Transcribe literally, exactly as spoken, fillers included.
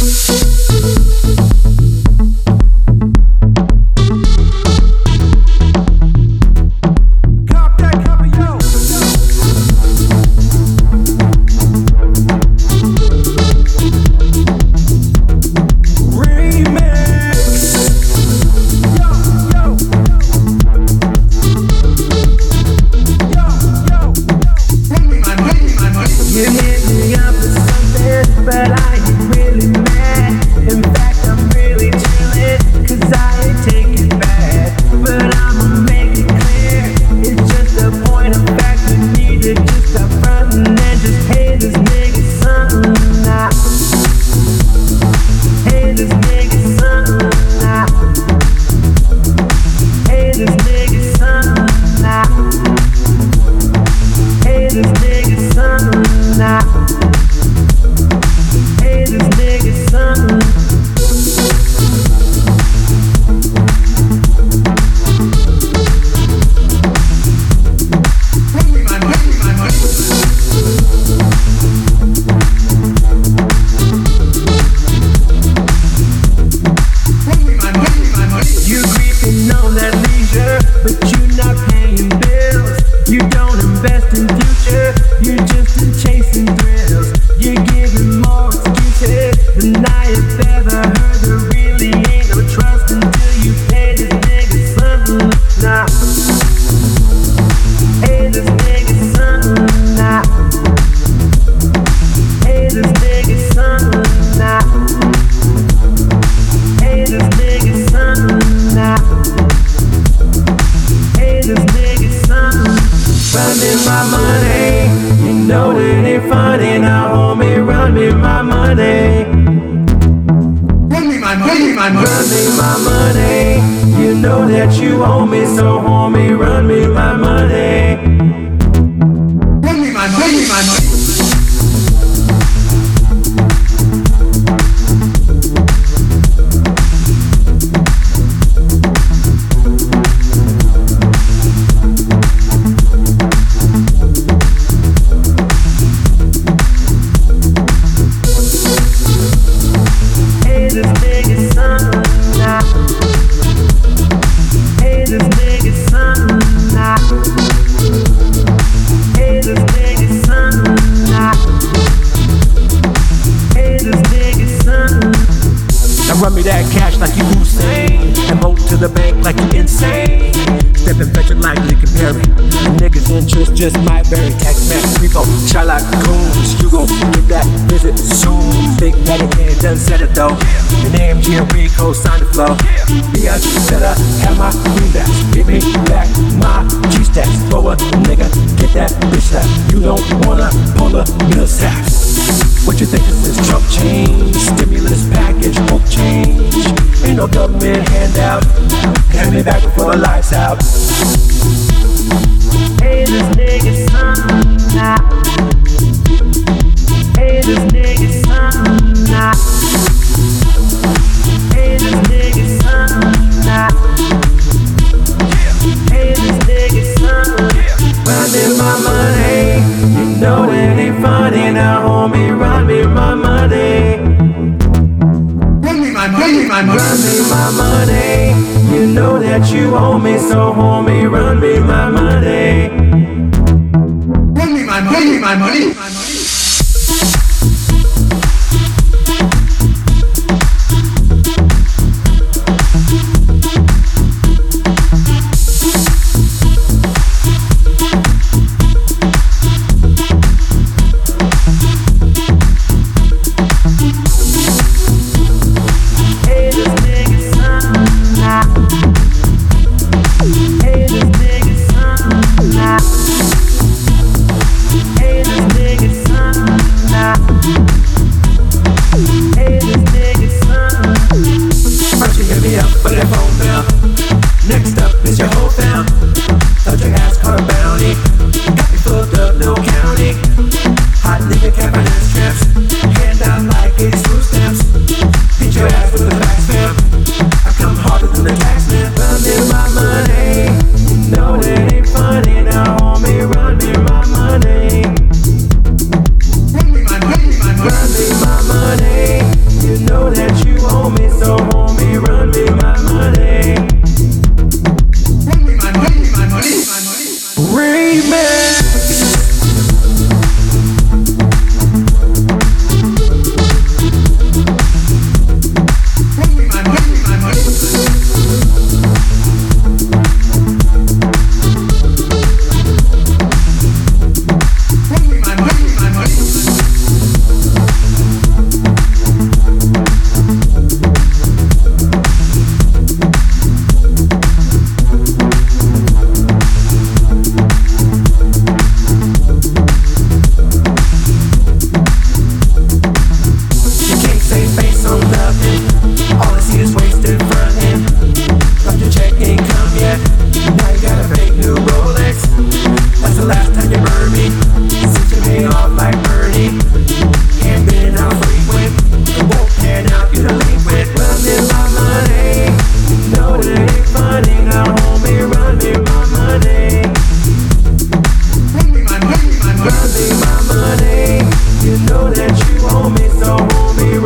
Just my very text man, repo, shot like goons. You gon' get that visit soon. Big Daddy and done said it though. The name G and Rico signed the flow. B I better have my greenbacks. Give me back my G-stacks. Throw a nigga, get that bitch that. You don't wanna pull a middle sacks. What you think this is? Trump change, stimulus package, won't change. Ain't no government handout. Hand me back before the lights out. Hey, this nigga something now. Hey, this nigga something now. Hey, this nigga something now. Hey, this nigga something. Run me my money. You know it ain't funny now, homie. Run me my money. Run me my money, my money. Run me my money. You know that you owe me, so homie, run me my money. Run me my money, my money, my money. Next up is your whole fam. Thought your ass caught a bounty. Got me fucked up, no counting. Hot nigga capping ass traps. Hand out like eighty food stamps. Beat your ass with a fax fam. I come harder than the tax man. Run me my money. You know it ain't funny now, homie. Run me my money. Run me my money, my money. Run me my money. You know hold me, so hold me